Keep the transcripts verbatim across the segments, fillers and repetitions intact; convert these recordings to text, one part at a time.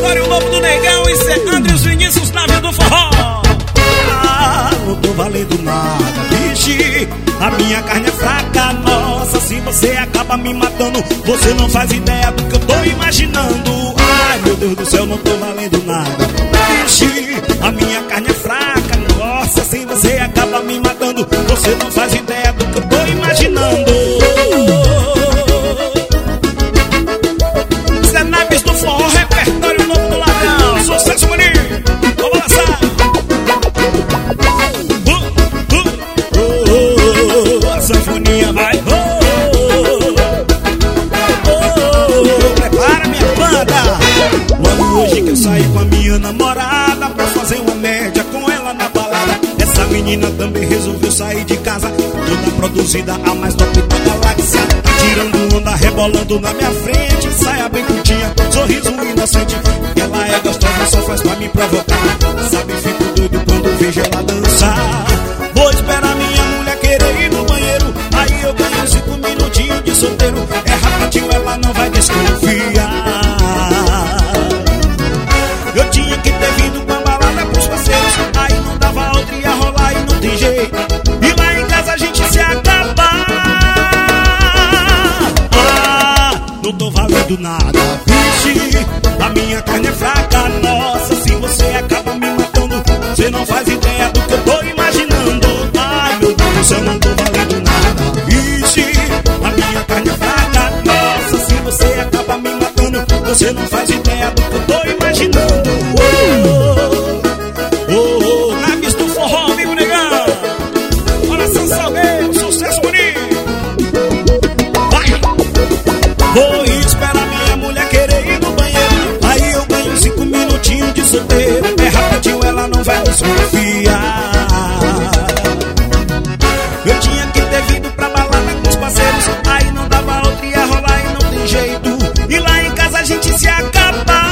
repertório novo do Negão. Isso é Andres Vinícius, nave do forró. Ah, não tô valendo nada, vixe. A minha carne é fraca, nossa. Se você acaba me matando, você não faz ideia do que eu tô imaginando. Ai, meu Deus do céu, não tô valendo nada, vixe. A minha carne é fraca, nossa. Se você acaba me matando, você não faz ideia do que eu tô imaginando. Zé Naves do forró, repertório novo do Ladrão. Sucesso bonito, vamos lançar. Sanfonia vai, oh, oh, oh, prepara minha banda. Logo hoje que eu saí com a minha namorada pra fazer uma média com ela na balada. Essa menina também resolveu sair de casa, toda produzida, a mais top da galáxia. Tirando onda, rebolando na minha frente, saia bem curtinha, sorriso inocente. Ela é gostosa, só faz pra me provocar. Sabe, fico doido quando vejo ela dançar. Vou esperar minha mulher querer ir no banheiro, aí eu ganho cinco minutinhos de solteiro. É rapidinho, ela não vai desconfiar. Eu tinha que ter vindo com a balada pros parceiros, aí não dava outra, ia rolar e não tem jeito. E lá em casa a gente se acabar. Ah, não tô valendo nada, vixe. A minha carne é fraca, nossa. Se você acaba me matando, você não faz ideia do que eu tô imaginando. Ai, meu Deus do céu, não tô valendo nada, vixe. A minha carne é fraca, nossa. Se você acaba me matando, você não faz ideia do que eu tô imaginando. Oh, oh, oh, Naves do forró, amigo Negão. Coração Salgueiro, sucesso bonito. Vai! Vou esperar minha mulher querer ir no banheiro, aí eu ganho cinco minutinhos de solteiro. É rapidinho, ela não vai desconfiar. Eu tinha que ter vindo pra balada com os parceiros, aí não dava outra, ia rolar e não tem jeito. E lá em casa a gente se acabar.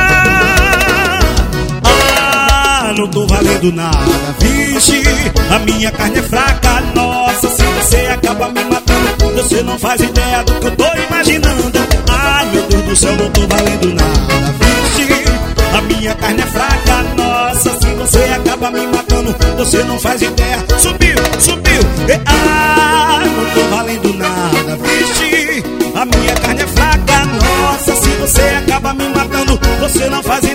Ah, não tô valendo nada, vixe. A minha carne é fraca, nossa. Se você acaba me matando, você não faz ideia do que eu tô imaginando. Ai, meu Deus do céu, não tô valendo nada, vixe. A minha carne é fraca, nossa. Se você acaba me matando, você não faz ideia. Subiu, subiu, e, ah, não tô valendo nada, vixe. A minha carne é fraca, nossa. Se você acaba me matando, você não faz ideia.